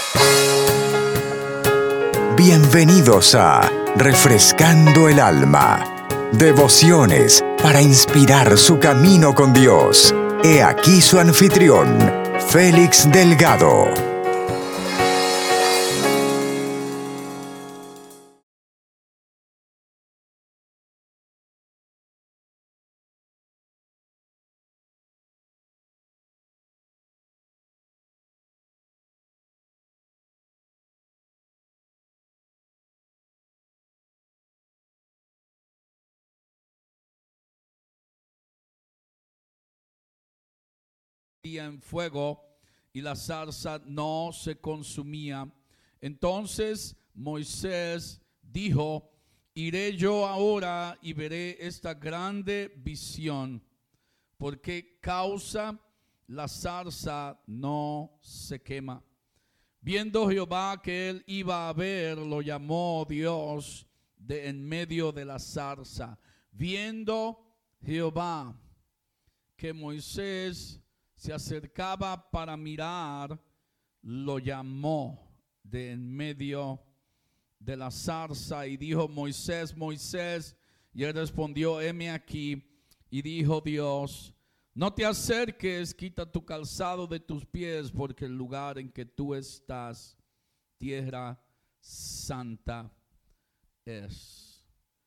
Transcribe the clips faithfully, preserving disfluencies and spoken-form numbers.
Bienvenidos a Refrescando el Alma. Devociones para inspirar su camino con Dios. He aquí su anfitrión, Félix Delgado. En fuego y la zarza no se consumía. Entonces Moisés dijo: iré yo ahora y veré esta grande visión. ¿Por qué causa la zarza no se quema? Viendo Jehová que él iba a ver, lo llamó Dios de en medio de la zarza. Viendo Jehová que Moisés se acercaba para mirar, lo llamó de en medio de la zarza y dijo: Moisés, Moisés. Y él respondió: heme aquí. Y dijo Dios: no te acerques, quita tu calzado de tus pies, porque el lugar en que tú estás, tierra santa es.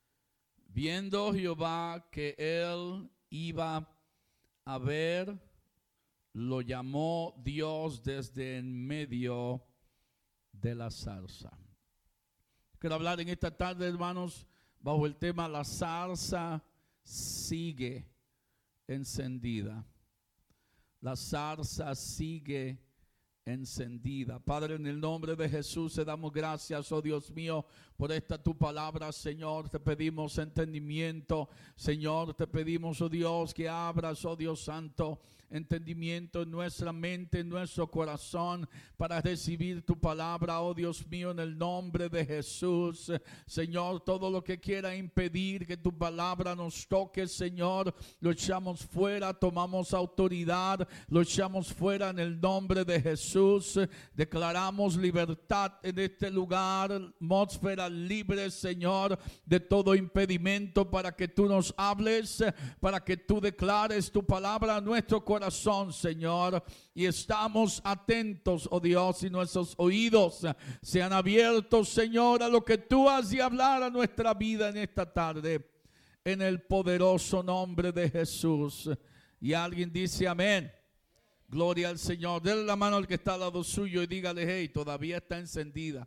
Viendo Jehová que él iba a ver, lo llamó Dios desde en medio de la zarza. Quiero hablar en esta tarde, hermanos, bajo el tema: la zarza sigue encendida. La zarza sigue encendida. Padre, en el nombre de Jesús te damos gracias, oh Dios mío, por esta tu palabra, Señor. Te pedimos entendimiento, Señor. Te pedimos, oh Dios, que abras, oh Dios santo, entendimiento en nuestra mente, en nuestro corazón, para recibir tu palabra, oh Dios mío, en el nombre de Jesús. Señor, todo lo que quiera impedir que tu palabra nos toque, Señor, lo echamos fuera, tomamos autoridad, lo echamos fuera en el nombre de Jesús. Declaramos libertad en este lugar, atmósfera libre, Señor, de todo impedimento, para que tú nos hables, para que tú declares tu palabra a nuestro corazón, Señor. Y estamos atentos, oh Dios, y nuestros oídos sean abiertos, Señor, a lo que tú has de hablar a nuestra vida en esta tarde, en el poderoso nombre de Jesús. Y alguien dice amén. Gloria al Señor. Denle la mano al que está al lado suyo y dígale: hey, todavía está encendida.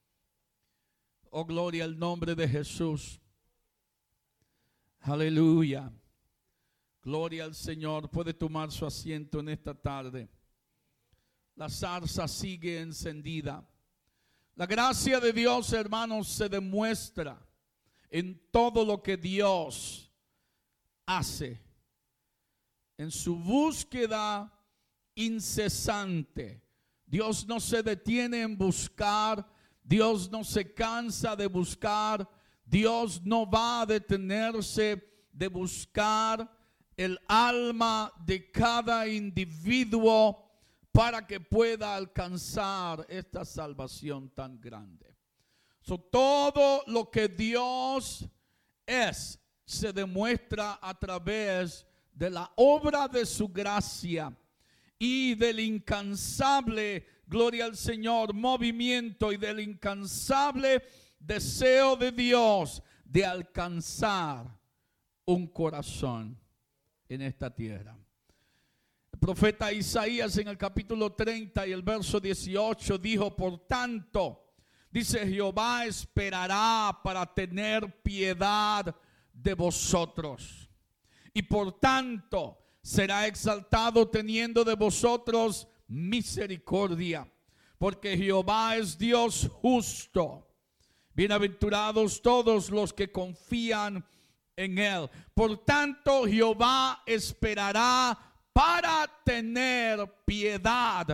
Oh, gloria al nombre de Jesús. Aleluya. Gloria al Señor. Puede tomar su asiento en esta tarde. La zarza sigue encendida. La gracia de Dios, hermanos, se demuestra en todo lo que Dios hace. En su búsqueda incesante. Dios no se detiene en buscar. Dios no se cansa de buscar. Dios no va a detenerse de buscar el alma de cada individuo para que pueda alcanzar esta salvación tan grande. So, todo lo que Dios es se demuestra a través de la obra de su gracia y del incansable, gloria al Señor, movimiento, y del incansable deseo de Dios de alcanzar un corazón en esta tierra. El profeta Isaías en el capítulo treinta y el verso dieciocho dijo: por tanto, dice, Jehová esperará para tener piedad de vosotros, y por tanto será exaltado teniendo de vosotros misericordia, porque Jehová es Dios justo. Bienaventurados todos los que confían en él. Por tanto, Jehová esperará para tener piedad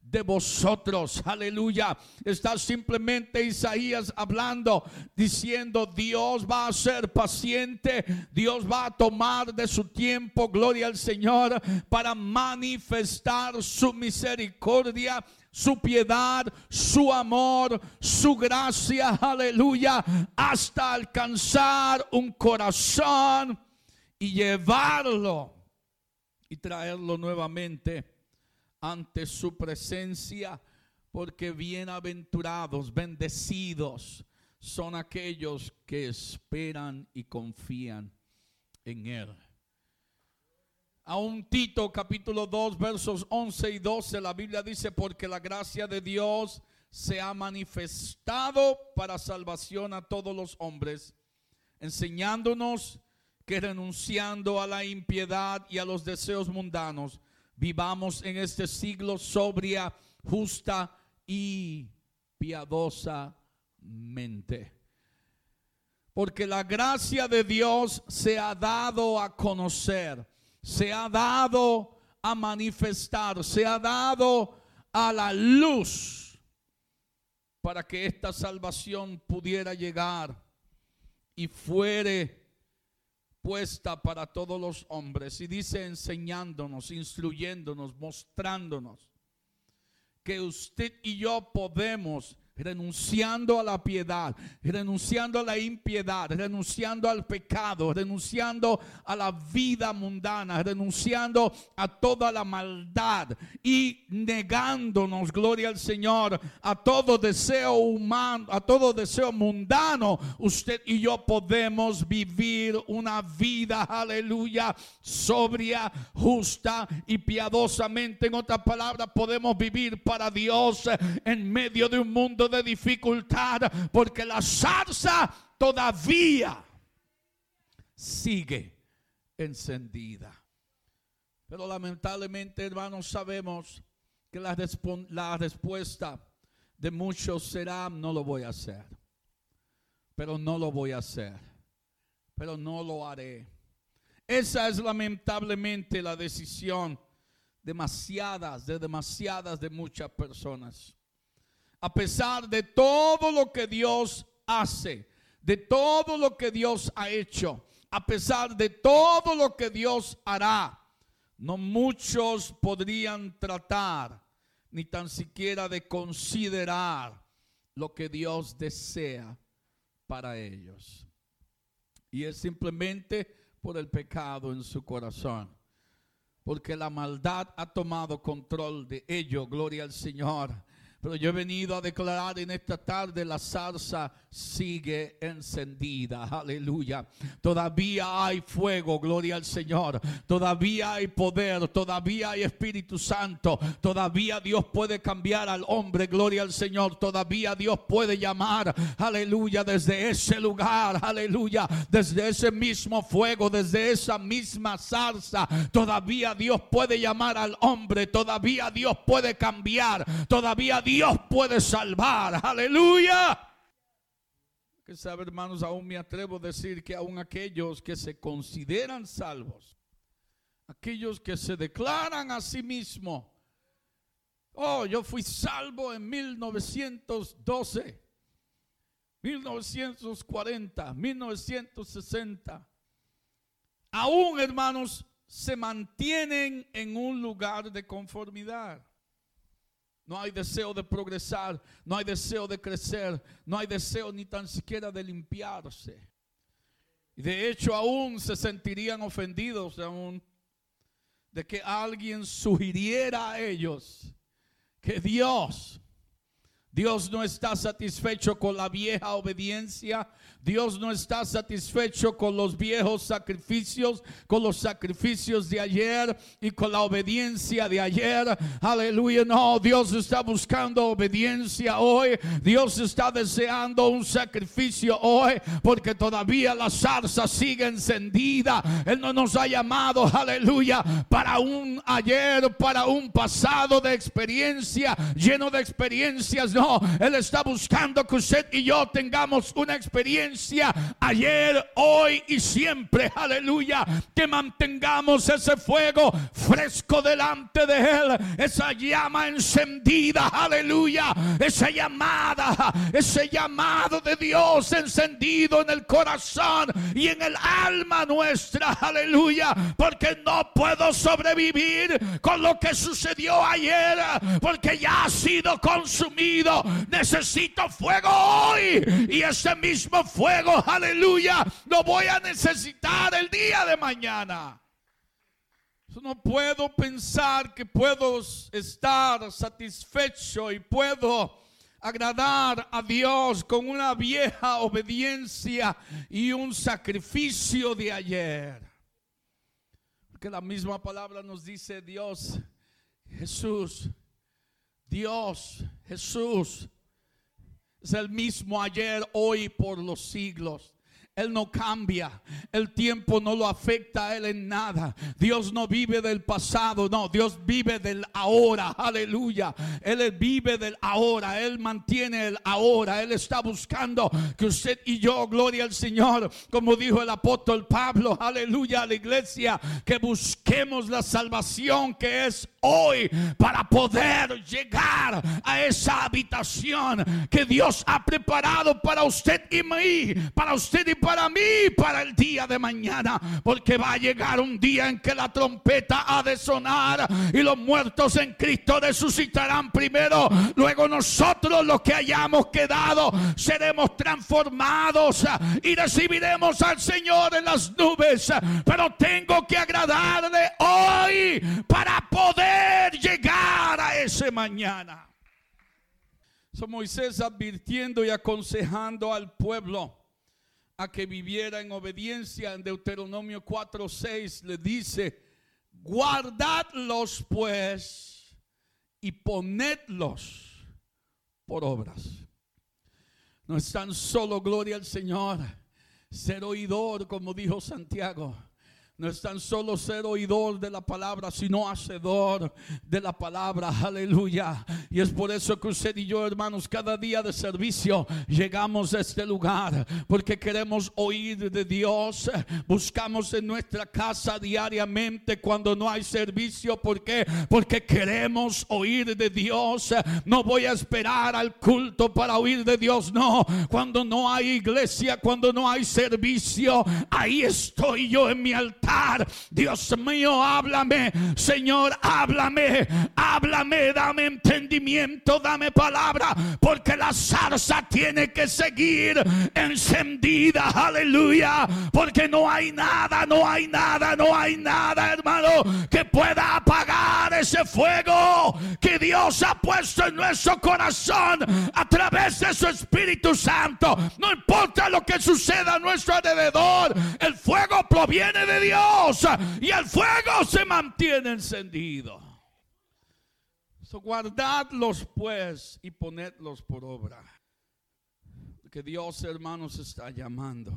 de vosotros. Aleluya. Está simplemente Isaías hablando, diciendo: Dios va a ser paciente, Dios va a tomar de su tiempo, gloria al Señor, para manifestar su misericordia, su piedad, su amor, su gracia, aleluya, hasta alcanzar un corazón y llevarlo y traerlo nuevamente ante su presencia, porque bienaventurados, bendecidos son aquellos que esperan y confían en Él. Aún Tito capítulo dos versos once y doce, la Biblia dice: porque la gracia de Dios se ha manifestado para salvación a todos los hombres, enseñándonos que renunciando a la impiedad y a los deseos mundanos, vivamos en este siglo sobria, justa y piadosamente. Porque la gracia de Dios se ha dado a conocer, se ha dado a manifestar, se ha dado a la luz, para que esta salvación pudiera llegar y fuere puesta para todos los hombres. Y dice: enseñándonos, instruyéndonos, mostrándonos que usted y yo podemos, renunciando a la piedad, renunciando a la impiedad, renunciando al pecado, renunciando a la vida mundana, renunciando a toda la maldad y negándonos, gloria al Señor, a todo deseo humano, a todo deseo mundano, usted y yo podemos vivir una vida, aleluya, sobria, justa y piadosamente. En otras palabras, podemos vivir para Dios en medio de un mundo de dificultad, porque la zarza todavía sigue encendida. Pero lamentablemente, hermanos, sabemos que la, la respuesta de muchos será: no lo voy a hacer, pero no lo voy a hacer, pero no lo haré. Esa es lamentablemente la decisión demasiadas, de demasiadas, de muchas personas. A pesar de todo lo que Dios hace, de todo lo que Dios ha hecho, a pesar de todo lo que Dios hará, no muchos podrían tratar, ni tan siquiera de considerar lo que Dios desea para ellos. Y es simplemente por el pecado en su corazón, porque la maldad ha tomado control de ellos, gloria al Señor. Pero yo he venido a declarar en esta tarde: la zarza sigue encendida, aleluya. Todavía hay fuego, gloria al Señor. Todavía hay poder, todavía hay Espíritu Santo. Todavía Dios puede cambiar al hombre, gloria al Señor. Todavía Dios puede llamar, aleluya, desde ese lugar, aleluya, desde ese mismo fuego, desde esa misma zarza. Todavía Dios puede llamar al hombre, todavía Dios puede cambiar, todavía Dios Dios puede salvar, aleluya. Que sabe, hermanos, aún me atrevo a decir que aún aquellos que se consideran salvos, aquellos que se declaran a sí mismos: oh, yo fui salvo en mil novecientos doce, mil novecientos cuarenta, mil novecientos sesenta, aún, hermanos, se mantienen en un lugar de conformidad. No hay deseo de progresar, no hay deseo de crecer, no hay deseo ni tan siquiera de limpiarse. Y de hecho aún se sentirían ofendidos aún de que alguien sugiriera a ellos que Dios, Dios no está satisfecho con la vieja obediencia. Dios no está satisfecho con los viejos sacrificios, con los sacrificios de ayer y con la obediencia de ayer. Aleluya, no, Dios está buscando obediencia hoy. Dios está deseando un sacrificio hoy, porque todavía la zarza sigue encendida. Él no nos ha llamado, aleluya, para un ayer, para un pasado de experiencia, lleno de experiencias. no, Él está buscando que usted y yo tengamos una experiencia ayer, hoy y siempre, aleluya, que mantengamos ese fuego fresco delante de Él, esa llama encendida, aleluya, esa llamada, ese llamado de Dios encendido en el corazón y en el alma nuestra, aleluya, porque no puedo sobrevivir con lo que sucedió ayer, porque ya ha sido consumido. Necesito fuego hoy, y ese mismo fuego, aleluya, lo voy a necesitar el día de mañana. No puedo pensar que puedo estar satisfecho y puedo agradar a Dios con una vieja obediencia y un sacrificio de ayer. Porque la misma palabra nos dice Dios, Jesús, Dios, Jesús es el mismo ayer, hoy, por los siglos. Él no cambia, el tiempo no lo afecta a Él en nada. Dios no vive del pasado, no, Dios vive del ahora, aleluya. Él vive del ahora, Él mantiene el ahora. Él está buscando que usted y yo, gloria al Señor, como dijo el apóstol Pablo, aleluya, a la iglesia, que busquemos la salvación que es hoy, para poder llegar a esa habitación que Dios ha preparado para usted y mí, para usted y para mí, para el día de mañana. Porque va a llegar un día en que la trompeta ha de sonar y los muertos en Cristo resucitarán primero. Luego nosotros, los que hayamos quedado, seremos transformados y recibiremos al Señor en las nubes. Pero tengo que agradarle hoy para poder llegar a ese mañana. So, Moisés advirtiendo y aconsejando al pueblo a que viviera en obediencia, en Deuteronomio cuatro seis le dice: guardadlos pues y ponedlos por obras. No es tan solo, gloria al Señor, ser oidor, como dijo Santiago. No es tan solo ser oidor de la palabra, sino hacedor de la palabra, aleluya. Y es por eso que usted y yo, hermanos, cada día de servicio llegamos a este lugar, porque queremos oír de Dios. Buscamos en nuestra casa diariamente cuando no hay servicio. ¿Por qué? Porque queremos oír de Dios. No voy a esperar al culto para oír de Dios, no. Cuando no hay iglesia, cuando no hay servicio, ahí estoy yo en mi altar. Dios mío, háblame, Señor, háblame, háblame, dame entendimiento, dame palabra, porque la zarza tiene que seguir encendida, aleluya, porque no hay nada, no hay nada, no hay nada, hermano, que pueda apagar ese fuego que Dios ha puesto en nuestro corazón a través de su Espíritu Santo. No importa lo que suceda a nuestro alrededor, el fuego proviene de Dios. Y el fuego se mantiene encendido. So, guardadlos pues y ponedlos por obra. Que Dios, hermanos, está llamando.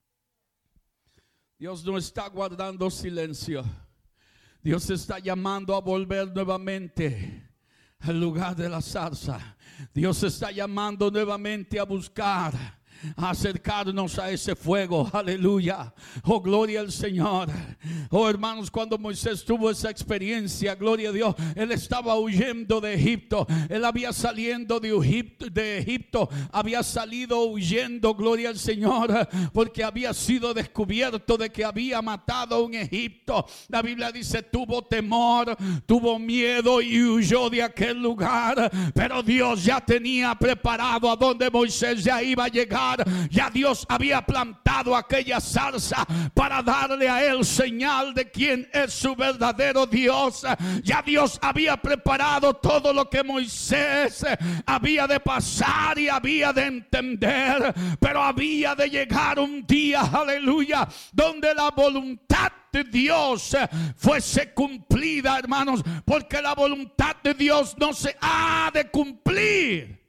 Dios no está guardando silencio. Dios está llamando a volver nuevamente al lugar de la zarza. Dios está llamando nuevamente a buscar, a acercarnos a ese fuego, aleluya. Oh, gloria al Señor. Oh, hermanos, cuando Moisés tuvo esa experiencia, gloria a Dios, él estaba huyendo de Egipto. Él había saliendo de Egipto, de Egipto había salido huyendo, gloria al Señor, porque había sido descubierto de que había matado a un Egipto. La Biblia dice, tuvo temor, tuvo miedo y huyó de aquel lugar. Pero Dios ya tenía preparado a donde Moisés ya iba a llegar. Ya Dios había plantado aquella zarza para darle a él señal de quién es su verdadero Dios. Ya Dios había preparado todo lo que Moisés había de pasar y había de entender. Pero había de llegar un día, aleluya, donde la voluntad de Dios fuese cumplida, hermanos, porque la voluntad de Dios no se ha de cumplir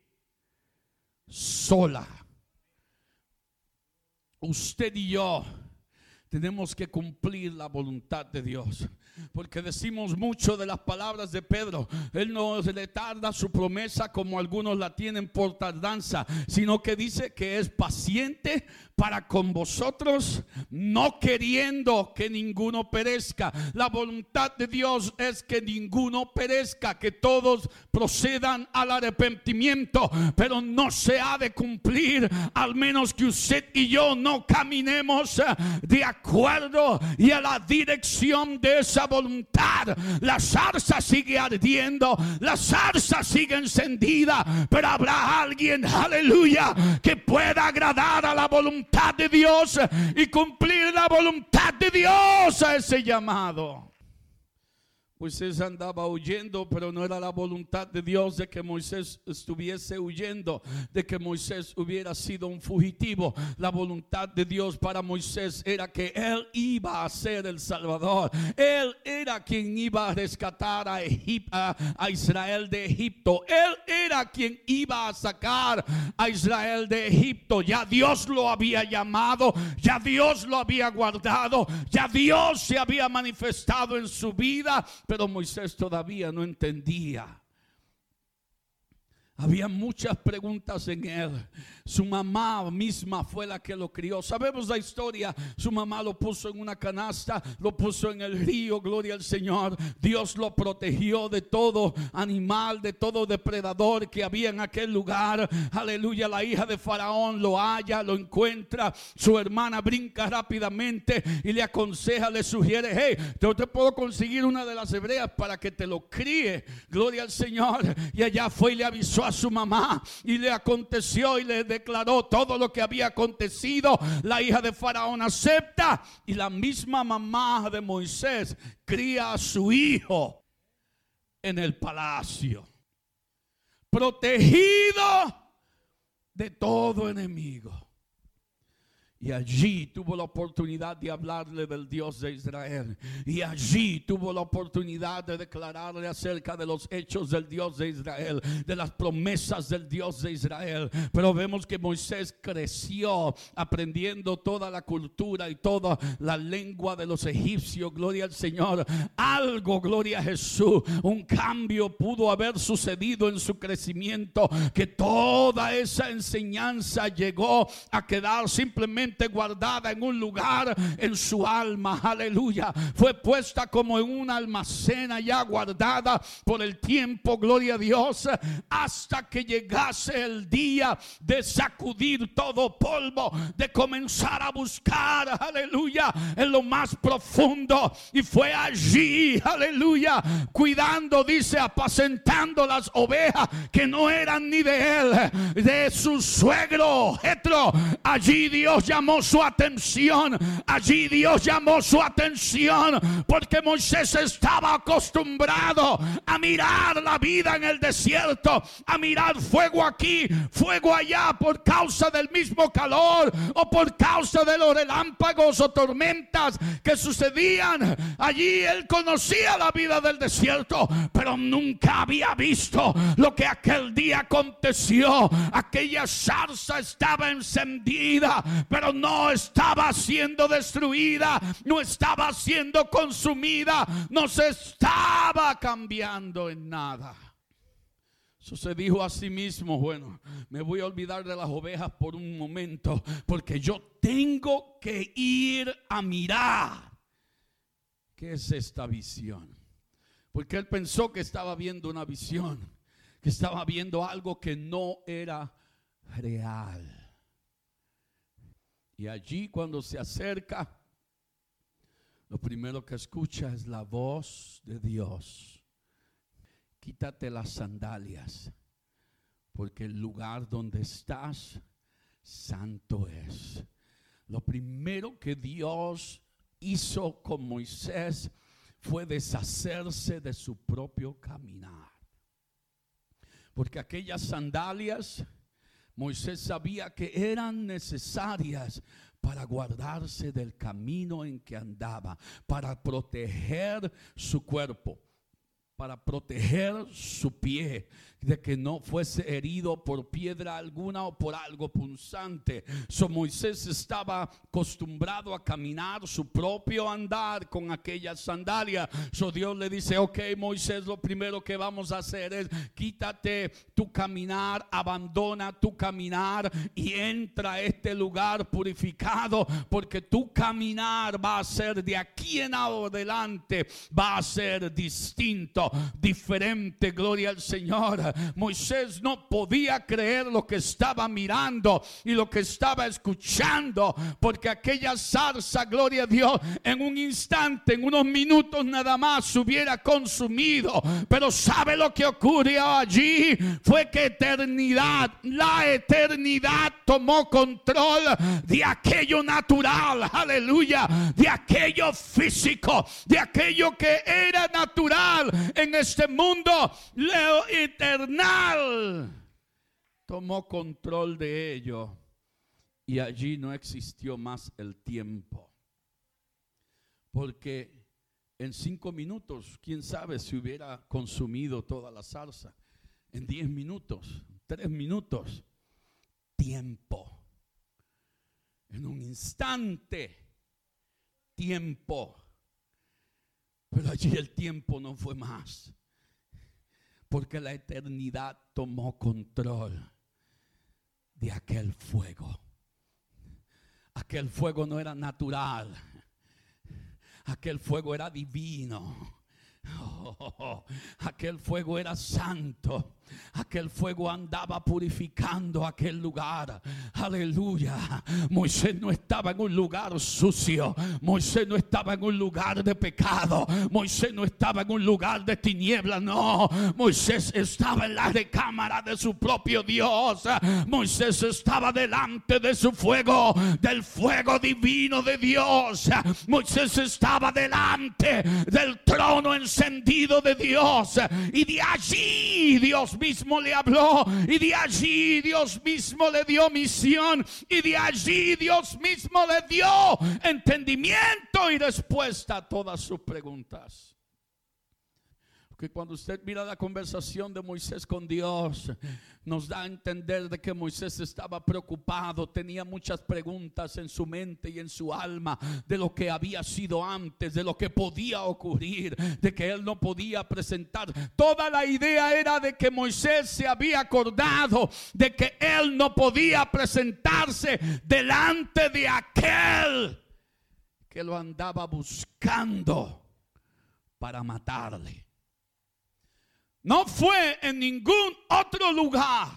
sola. Usted y yo tenemos que cumplir la voluntad de Dios. Porque decimos mucho de las palabras de Pedro. Él no le tarda su promesa como algunos la tienen por tardanza, sino que dice que es paciente para con vosotros, no queriendo que ninguno perezca. La voluntad de Dios es que ninguno perezca, que todos procedan al arrepentimiento, pero no se ha de cumplir al menos que usted y yo no caminemos de acuerdo y a la dirección de esa voluntad. La zarza sigue ardiendo, la zarza sigue encendida, pero habrá alguien, aleluya, que pueda agradar a la voluntad de Dios y cumplir la voluntad de Dios a ese llamado. Moisés andaba huyendo, pero no era la voluntad de Dios de que Moisés estuviese huyendo, de que Moisés hubiera sido un fugitivo. La voluntad de Dios para Moisés era que él iba a ser el Salvador. Él era quien iba a rescatar a, Egip- a, a Israel de Egipto. Él era quien iba a sacar a Israel de Egipto. Ya Dios lo había llamado, ya Dios lo había guardado, ya Dios se había manifestado en su vida. Pero Moisés todavía no entendía. Había muchas preguntas en él. Su mamá misma fue la que lo crió. Sabemos la historia. Su mamá lo puso en una canasta, lo puso en el río, gloria al Señor. Dios lo protegió de todo animal, de todo depredador que había en aquel lugar. Aleluya. La hija de Faraón lo halla, lo encuentra. Su hermana brinca rápidamente y le aconseja, le sugiere: hey, yo te puedo conseguir una de las hebreas para que te lo críe. Gloria al Señor. Y allá fue y le avisó a su mamá, y le aconteció y le declaró todo lo que había acontecido. La hija de Faraón acepta, y la misma mamá de Moisés cría a su hijo en el palacio, protegido de todo enemigo. Y allí tuvo la oportunidad de hablarle del Dios de Israel. Y allí tuvo la oportunidad de declararle acerca de los hechos del Dios de Israel, de las promesas del Dios de Israel. Pero vemos que Moisés creció aprendiendo toda la cultura y toda la lengua de los egipcios. Gloria al Señor. Algo, gloria a Jesús, un cambio pudo haber sucedido en su crecimiento, que toda esa enseñanza llegó a quedar simplemente guardada en un lugar en su alma. Aleluya. Fue puesta como en un almacén allá, guardada por el tiempo, gloria a Dios, hasta que llegase el día de sacudir todo polvo, de comenzar a buscar, aleluya, en lo más profundo. Y fue allí, aleluya, cuidando, dice, apacentando las ovejas que no eran ni de él, de su suegro Jetro. Allí Dios ya llamó su atención. Allí Dios llamó su atención porque Moisés estaba acostumbrado a mirar la vida en el desierto, a mirar fuego aquí, fuego allá, por causa del mismo calor o por causa de los relámpagos o tormentas que sucedían. Allí él conocía la vida del desierto, pero nunca había visto lo que aquel día aconteció. Aquella zarza estaba encendida, pero no estaba siendo destruida, no estaba siendo consumida, no se estaba cambiando en nada. Eso se dijo a sí mismo: bueno, me voy a olvidar de las ovejas por un momento, porque yo tengo que ir a mirar qué es esta visión. Porque él pensó que estaba viendo una visión, que estaba viendo algo que no era real. Y allí, cuando se acerca, lo primero que escucha es la voz de Dios: quítate las sandalias, porque el lugar donde estás santo es. Lo primero que Dios hizo con Moisés fue deshacerse de su propio caminar, porque aquellas sandalias Moisés sabía que eran necesarias para guardarse del camino en que andaba, para proteger su cuerpo. para proteger su pie, de que no fuese herido por piedra alguna o por algo punzante. So Moisés estaba acostumbrado a caminar su propio andar con aquellas sandalias. So Dios le dice: ok, Moisés, lo primero que vamos a hacer es quítate tu caminar, abandona tu caminar y entra a este lugar purificado, porque tu caminar va a ser de aquí en adelante, va a ser distinto, diferente. Gloria al Señor. Moisés no podía creer lo que estaba mirando y lo que estaba escuchando, porque aquella zarza, gloria a Dios, en un instante, en unos minutos nada más se hubiera consumido. Pero ¿sabe lo que ocurrió allí? Fue que eternidad, la eternidad tomó control de aquello natural, aleluya, de aquello físico, de aquello que era natural en este mundo. Lo eternal tomó control de ello, y allí no existió más el tiempo, porque en cinco minutos, quién sabe si hubiera consumido toda la zarza. En diez minutos, tres minutos, tiempo. En un instante, tiempo. Pero allí el tiempo no fue más, porque la eternidad tomó control de aquel fuego. Aquel fuego no era natural, aquel fuego era divino. Oh, aquel fuego era santo. Aquel fuego andaba purificando aquel lugar. Aleluya. Moisés no estaba en un lugar sucio. Moisés no estaba en un lugar de pecado. Moisés no estaba en un lugar de tinieblas. No, Moisés estaba en la recámara de su propio Dios. Moisés estaba delante de su fuego, del fuego divino de Dios. Moisés estaba delante del trono encendido de Dios, y de allí Dios mismo le habló, y de allí Dios mismo le dio misión, y de allí Dios mismo le dio entendimiento y respuesta a todas sus preguntas. Porque cuando usted mira la conversación de Moisés con Dios, nos da a entender de que Moisés estaba preocupado, tenía muchas preguntas en su mente y en su alma de lo que había sido antes, de lo que podía ocurrir, de que él no podía presentar. Toda la idea era de que Moisés se había acordado de que él no podía presentarse delante de aquel que lo andaba buscando para matarle. No fue en ningún otro lugar.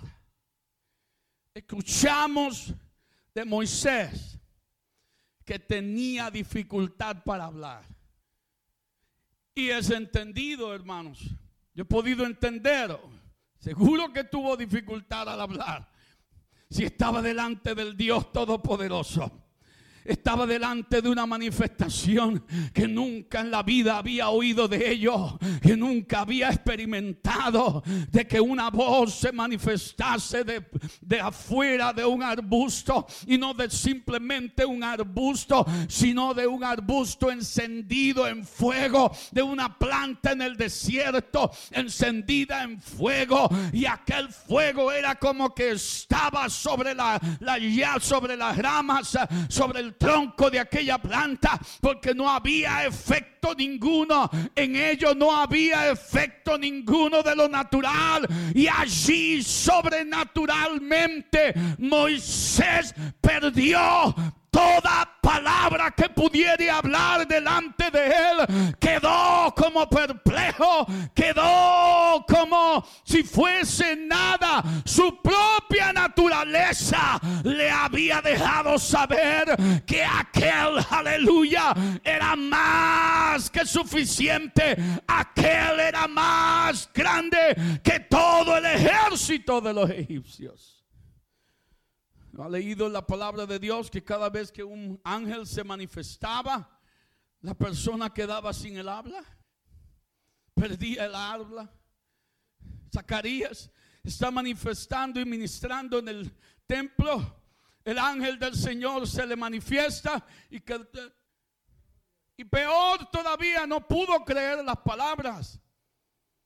Escuchamos de Moisés que tenía dificultad para hablar. Y es entendido, hermanos. Yo he podido entender. Seguro que tuvo dificultad al hablar. Si estaba delante del Dios Todopoderoso. Estaba delante de una manifestación que nunca en la vida había oído de ello, que nunca había experimentado, de que una voz se manifestase de, de afuera de un arbusto, y no de simplemente un arbusto, sino de un arbusto encendido en fuego, de una planta en el desierto encendida en fuego, y aquel fuego era como que estaba sobre la, la ya sobre las ramas, sobre el tronco de aquella planta, porque no había efecto ninguno en ello, no había efecto ninguno de lo natural, y allí sobrenaturalmente Moisés perdió toda palabra que pudiera hablar delante de él. Quedó como perplejo, quedó como si fuese nada. Su propia naturaleza le había dejado saber que aquel, aleluya, era más que suficiente. Aquel era más grande que todo el ejército de los egipcios. ¿No ha leído la palabra de Dios que cada vez que un ángel se manifestaba, la persona quedaba sin el habla? Perdía el habla. Zacarías está manifestando y ministrando en el templo. El ángel del Señor se le manifiesta y, que, y peor todavía, no pudo creer las palabras.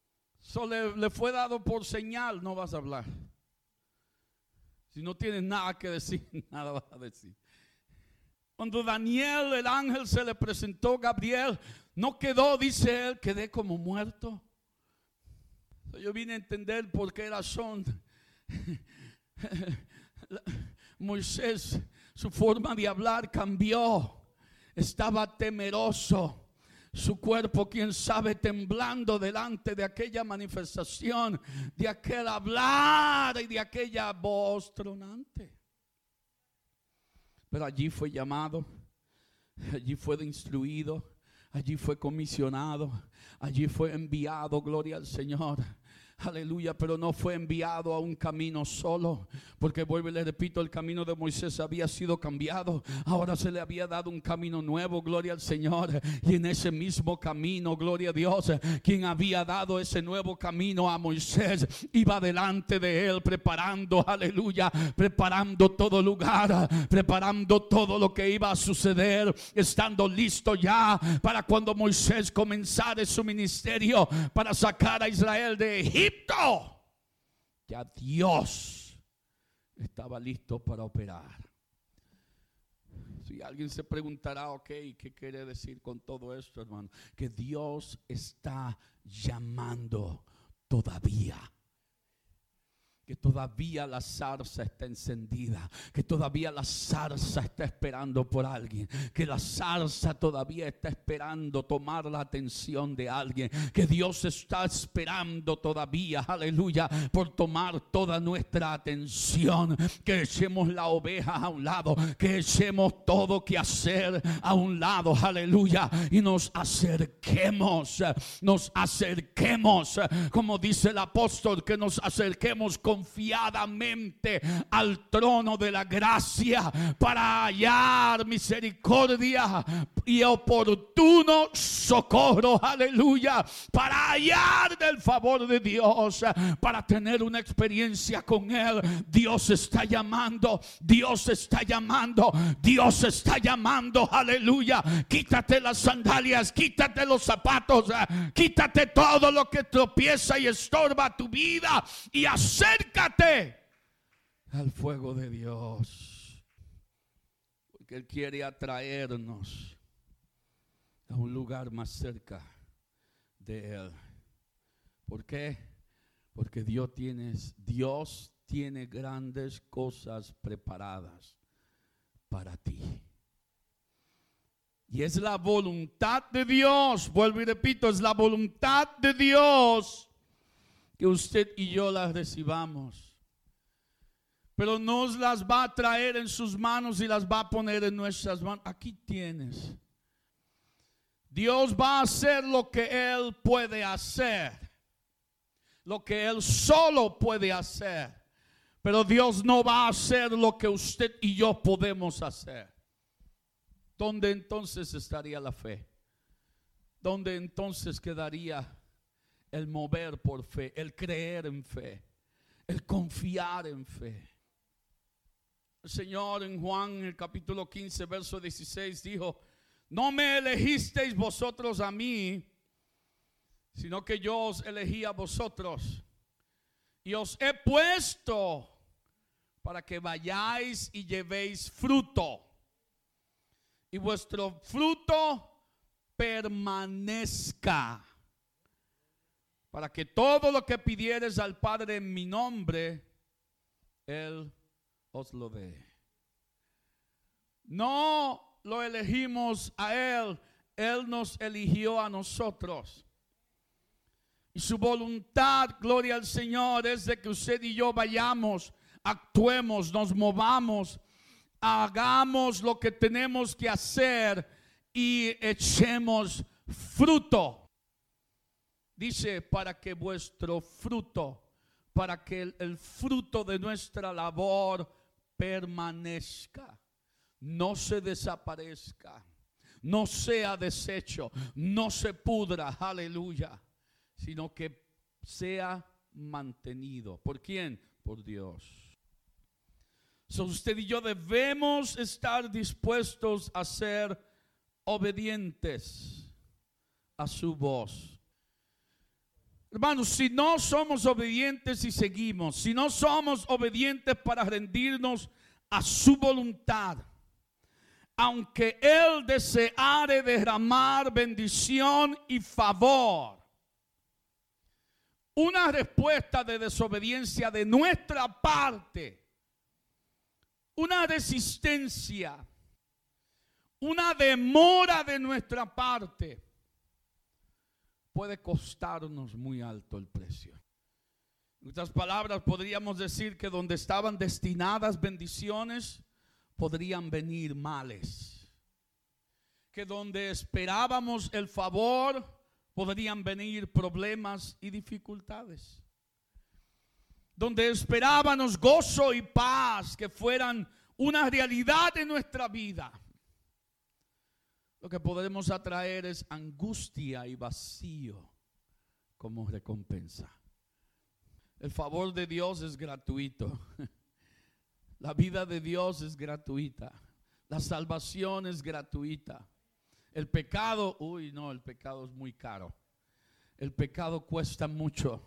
So le, le fue dado por señal, no vas a hablar. Si no tienes nada que decir, nada vas a decir. Cuando Daniel, el ángel, se le presentó, Gabriel, no quedó, dice él, quedé como muerto. So yo vine a entender por qué razón Moisés, su forma de hablar cambió. Estaba temeroso. Su cuerpo, quién sabe, temblando delante de aquella manifestación, de aquel hablar y de aquella voz tronante. Pero allí fue llamado, allí fue instruido, allí fue comisionado, allí fue enviado, gloria al Señor. Aleluya, pero no fue enviado a un camino solo, porque vuelvo y le repito, el camino de Moisés había sido cambiado. Ahora se le había dado un camino nuevo, gloria al Señor. Y en ese mismo camino, gloria a Dios, quien había dado ese nuevo camino a Moisés, iba delante de él preparando, aleluya, preparando todo lugar, preparando todo lo que iba a suceder, estando listo ya para cuando Moisés comenzara su ministerio para sacar a Israel de Egipto. Ya Dios estaba listo para operar. Si alguien se preguntará, ok, ¿qué quiere decir con todo esto, hermano? Que Dios está llamando todavía. Que todavía la zarza está encendida, que todavía la zarza está esperando por alguien, que la zarza todavía está esperando tomar la atención de alguien, que Dios está esperando todavía, aleluya, por tomar toda nuestra atención, que echemos la oveja a un lado, que echemos todo que hacer a un lado, aleluya, y nos acerquemos, nos acerquemos, como dice el apóstol, que nos acerquemos con confiadamente al trono de la gracia para hallar misericordia y oportuno socorro, aleluya, para hallar del favor de Dios, para tener una experiencia con Él. Dios está llamando, Dios está llamando, Dios está llamando, aleluya. Quítate las sandalias, quítate los zapatos, quítate todo lo que tropieza y estorba tu vida y acércate al fuego de Dios, porque Él quiere atraernos a un lugar más cerca de Él. ¿Por qué? Porque Dios tiene, Dios tiene grandes cosas preparadas para ti. Y es la voluntad de Dios, vuelvo y repito, es la voluntad de Dios que usted y yo las recibamos. Pero nos las va a traer en sus manos y las va a poner en nuestras manos. Aquí tienes. Dios va a hacer lo que Él puede hacer, lo que Él solo puede hacer. Pero Dios no va a hacer lo que usted y yo podemos hacer. ¿Dónde entonces estaría la fe? ¿Dónde entonces quedaría el mover por fe, el creer en fe, el confiar en fe? El Señor en Juan, en el capítulo quince, verso dieciséis, dijo: no me elegisteis vosotros a mí, sino que yo os elegí a vosotros y os he puesto para que vayáis y llevéis fruto, y vuestro fruto permanezca, para que todo lo que pidieres al Padre en mi nombre, Él os lo dé. No lo elegimos a Él, Él nos eligió a nosotros. Y su voluntad, gloria al Señor, es de que usted y yo vayamos, actuemos, nos movamos, hagamos lo que tenemos que hacer y echemos fruto. Dice, para que vuestro fruto, para que el, el fruto de nuestra labor permanezca, no se desaparezca, no sea deshecho, no se pudra, aleluya, sino que sea mantenido. ¿Por quién? Por Dios. So, usted y yo debemos estar dispuestos a ser obedientes a su voz. Hermanos, si no somos obedientes y seguimos, si no somos obedientes para rendirnos a su voluntad, aunque Él deseare derramar bendición y favor, una respuesta de desobediencia de nuestra parte, una resistencia, una demora de nuestra parte, puede costarnos muy alto el precio. En otras palabras, podríamos decir que donde estaban destinadas bendiciones, podrían venir males. Que donde esperábamos el favor, podrían venir problemas y dificultades. Donde esperábamos gozo y paz que fueran una realidad en nuestra vida, lo que podemos atraer es angustia y vacío como recompensa. El favor de Dios es gratuito. La vida de Dios es gratuita. La salvación es gratuita. El pecado, uy no, el pecado es muy caro. El pecado cuesta mucho.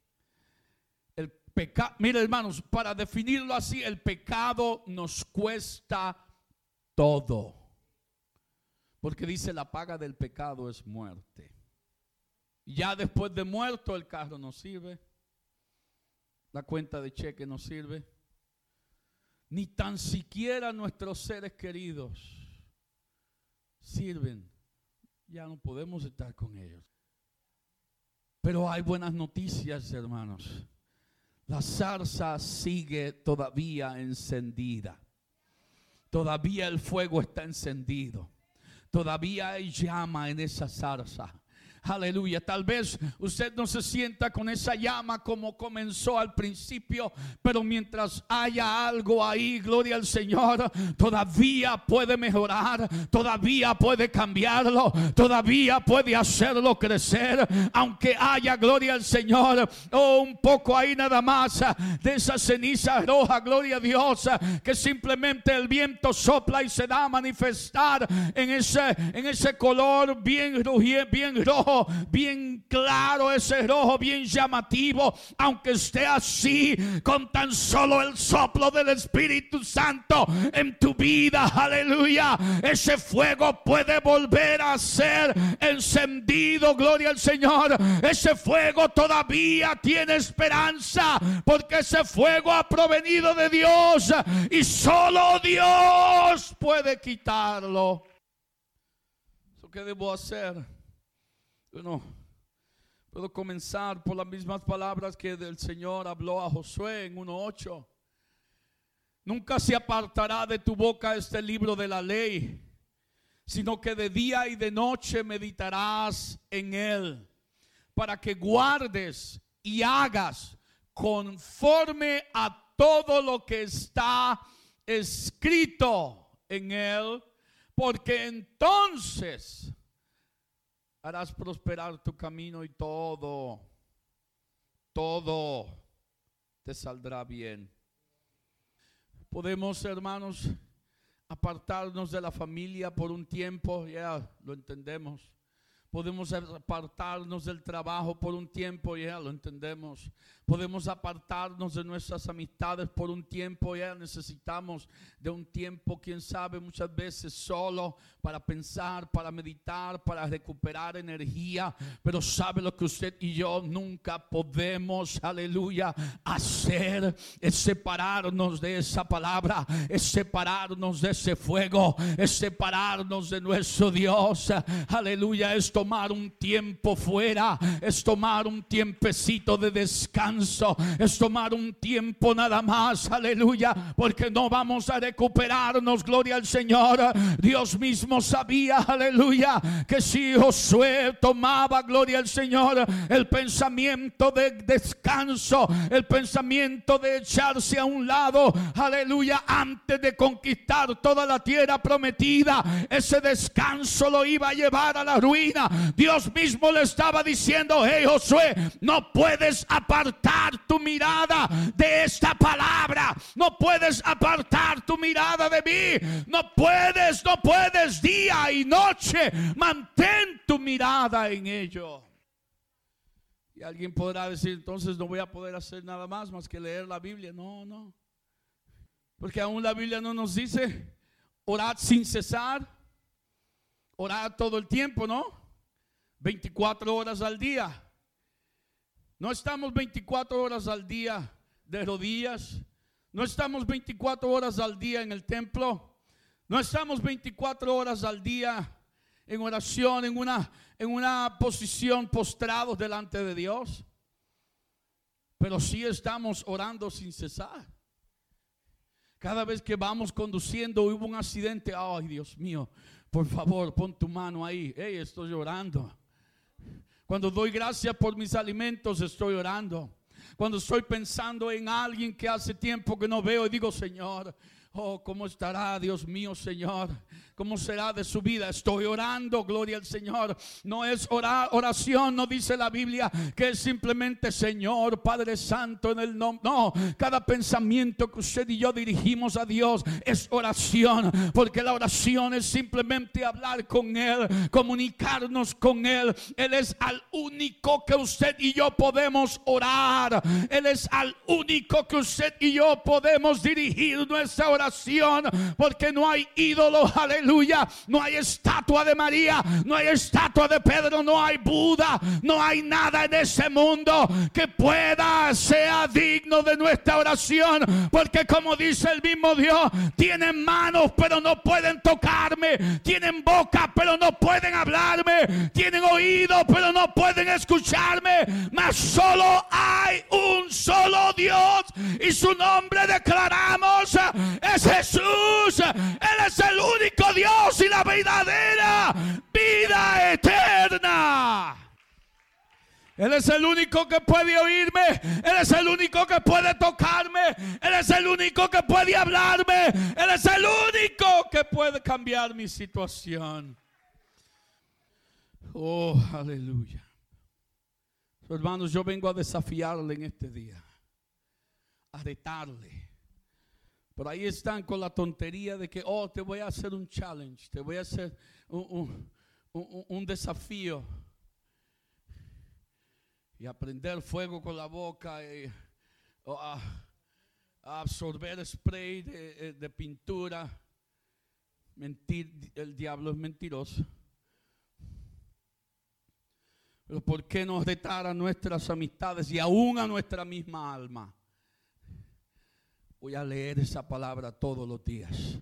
El pecado, mire hermanos, para definirlo así, el pecado nos cuesta todo. Porque dice la paga del pecado es muerte. Ya después de muerto el carro no sirve. La cuenta de cheque no sirve. Ni tan siquiera nuestros seres queridos sirven. Ya no podemos estar con ellos. Pero hay buenas noticias, hermanos. La zarza sigue todavía encendida. Todavía el fuego está encendido. Todavía hay llama en esa zarza. Aleluya. Tal vez usted no se sienta con esa llama como comenzó al principio, pero mientras haya algo ahí, gloria al Señor, todavía puede mejorar, todavía puede cambiarlo, todavía puede hacerlo crecer, aunque haya, gloria al Señor, oh, un poco ahí nada más de esa ceniza roja, gloria a Dios, que simplemente el viento sopla y se da a manifestar en ese, en ese color bien, bien rojo, bien claro, ese rojo bien llamativo. Aunque esté así, con tan solo el soplo del Espíritu Santo en tu vida, aleluya, ese fuego puede volver a ser encendido, gloria al Señor. Ese fuego todavía tiene esperanza, porque ese fuego ha provenido de Dios y solo Dios puede quitarlo. ¿Qué debo hacer? Bueno, puedo comenzar por las mismas palabras que el Señor habló a Josué en uno ocho. Nunca se apartará de tu boca este libro de la ley, sino que de día y de noche meditarás en él, para que guardes y hagas conforme a todo lo que está escrito en él, porque entonces harás prosperar tu camino y todo, todo te saldrá bien. Podemos, hermanos, apartarnos de la familia por un tiempo, ya lo entendemos. Podemos apartarnos del trabajo por un tiempo, ya lo entendemos. Podemos apartarnos de nuestras amistades por un tiempo, ya necesitamos de un tiempo, quién sabe, muchas veces solo para pensar, para meditar, para recuperar energía. Pero sabe lo que usted y yo nunca podemos, aleluya, hacer, es separarnos de esa palabra, es separarnos de ese fuego, es separarnos de nuestro Dios, aleluya. Es tomar un tiempo fuera, es tomar un tiempecito de descanso, es tomar un tiempo nada más, aleluya, porque no vamos a recuperarnos, gloria al Señor. Dios mismo sabía, aleluya, que si Josué tomaba, gloria al Señor, el pensamiento de descanso, el pensamiento de echarse a un lado, aleluya, antes de conquistar toda la tierra prometida, ese descanso lo iba a llevar a la ruina. Dios mismo le estaba diciendo: hey Josué, no puedes apartar tu mirada de esta palabra, no puedes apartar tu mirada de mí, no puedes, no puedes, día y noche, mantén tu mirada en ello. Y alguien podrá decir, entonces no voy a poder hacer nada más más que leer la Biblia. No, no. Porque aún la Biblia no nos dice orad sin cesar, orad todo el tiempo, ¿no? veinticuatro horas al día. No estamos veinticuatro horas al día de rodillas. No estamos veinticuatro horas al día en el templo. No estamos veinticuatro horas al día en oración, en una, en una posición postrados delante de Dios. Pero sí estamos orando sin cesar. Cada vez que vamos conduciendo, hubo un accidente. Ay, Dios mío, por favor, pon tu mano ahí. Hey, estoy orando. Cuando doy gracias por mis alimentos, estoy orando. Cuando estoy pensando en alguien que hace tiempo que no veo y digo, Señor, oh, ¿cómo estará, Dios mío, Señor? ¿Cómo será de su vida? Estoy orando, gloria al Señor. No es orar, oración, no dice la Biblia que es simplemente Señor, Padre Santo en el nombre. No, cada pensamiento que usted y yo dirigimos a Dios es oración, porque la oración es simplemente hablar con Él, comunicarnos con Él. Él es al único que usted y yo podemos orar. Él es al único que usted y yo podemos dirigir nuestra oración, porque no hay ídolo, aleluya. No hay estatua de María, no hay estatua de Pedro, no hay Buda, no hay nada en ese mundo que pueda, sea digno de nuestra oración, porque como dice el mismo Dios, tienen manos pero no pueden tocarme, tienen boca pero no pueden hablarme, tienen oídos pero no pueden escucharme, mas solo hay un solo Dios y su nombre declaramos es Jesús. Él es el único Dios y la verdadera vida eterna. Él es el único que puede oírme. Él es el único que puede tocarme. Él es el único que puede hablarme. Él es el único que puede cambiar mi situación. Oh, aleluya. Hermanos, yo vengo a desafiarle en este día, a retarle. Por ahí están con la tontería de que, oh, te voy a hacer un challenge, te voy a hacer un, un, un, un desafío. Y a prender fuego con la boca, y, oh, a, a absorber spray de, de pintura. Mentir, el diablo es mentiroso. Pero ¿por qué nos retar a nuestras amistades y aún a nuestra misma alma? Voy a leer esa palabra todos los días.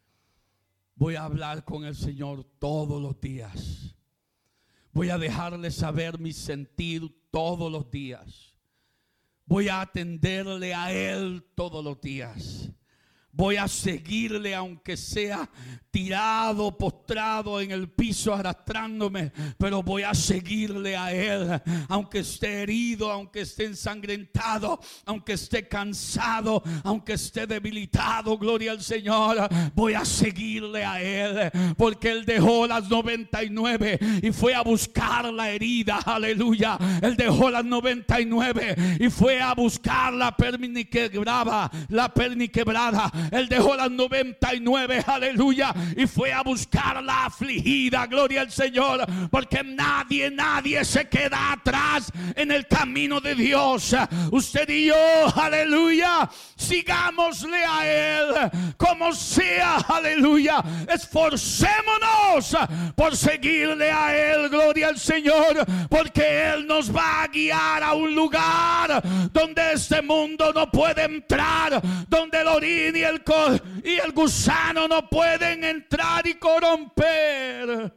Voy a hablar con el Señor todos los días. Voy a dejarle saber mi sentir todos los días. Voy a atenderle a Él todos los días. Voy a seguirle aunque sea tirado, postrado en el piso, arrastrándome, pero voy a seguirle a Él, aunque esté herido, aunque esté ensangrentado, aunque esté cansado, aunque esté debilitado, gloria al Señor. Voy a seguirle a Él, porque Él dejó las noventa y nueve y fue a buscar la herida, aleluya. Él dejó las noventa y nueve y fue a buscar la perniquebrada, la perniquebrada. Él dejó las noventa y nueve, aleluya, y fue a buscar la afligida, gloria al Señor, porque nadie, nadie se queda atrás en el camino de Dios. Usted y yo, aleluya, sigámosle a Él como sea, aleluya. Esforcémonos por seguirle a Él, gloria al Señor, porque Él nos va a guiar a un lugar donde este mundo no puede entrar, donde el orín y el y el gusano no pueden entrar y corromper.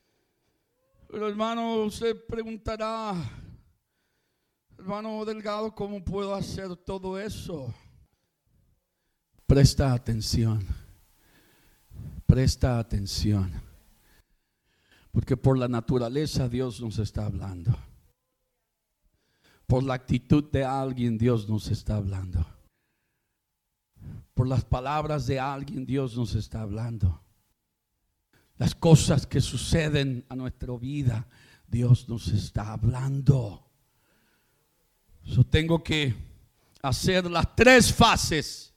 Pero hermano, usted preguntará, hermano Delgado, ¿cómo puedo hacer todo eso? Presta atención. Presta atención. Porque por la naturaleza Dios nos está hablando. Por la actitud de alguien Dios nos está hablando. Por las palabras de alguien Dios nos está hablando. Las cosas que suceden a nuestra vida Dios nos está hablando. Yo tengo que hacer las tres fases: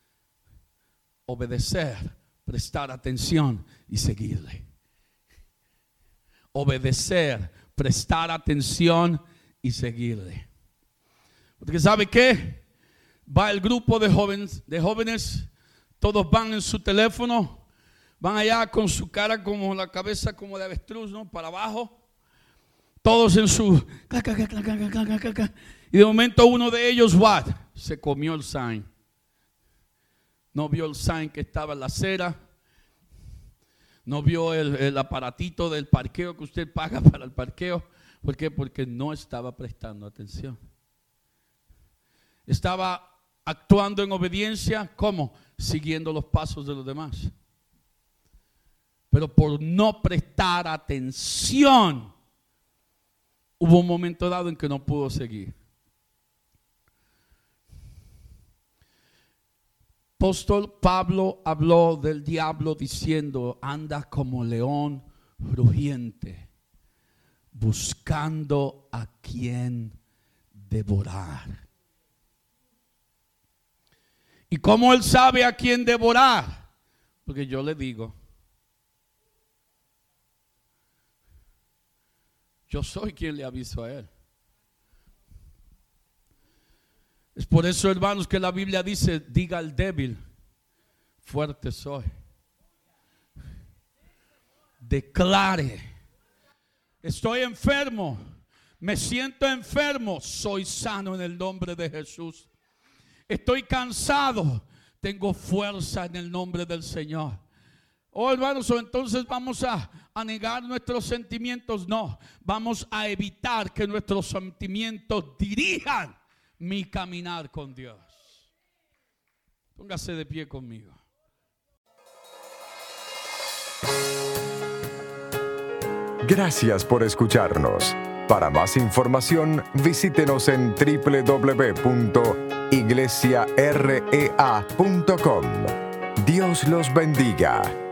obedecer, prestar atención y seguirle. Obedecer, prestar atención y seguirle. Porque ¿sabe qué? Va el grupo de jóvenes, de jóvenes, todos van en su teléfono, van allá con su cara como la cabeza como de avestruz, ¿no? Para abajo. Todos en su... Y de momento uno de ellos, what? Se comió el sign. No vio el sign que estaba en la acera. No vio el, el aparatito del parqueo que usted paga para el parqueo. ¿Por qué? Porque no estaba prestando atención. Estaba actuando en obediencia, ¿cómo? Siguiendo los pasos de los demás. Pero por no prestar atención, hubo un momento dado en que no pudo seguir. Apóstol Pablo habló del diablo diciendo, anda como león rugiente, buscando a quien devorar. ¿Y cómo él sabe a quién devorar? Porque yo le digo, yo soy quien le aviso a él. Es por eso, hermanos, que la Biblia dice, diga al débil, fuerte soy. Declare, estoy enfermo, me siento enfermo, soy sano en el nombre de Jesús. Estoy cansado, tengo fuerza en el nombre del Señor. Oh, hermanos, entonces vamos a, a negar nuestros sentimientos. No, vamos a evitar que nuestros sentimientos dirijan mi caminar con Dios. Póngase de pie conmigo. Gracias por escucharnos. Para más información, visítenos en doble u doble u doble u punto iglesia rea punto com. Dios los bendiga.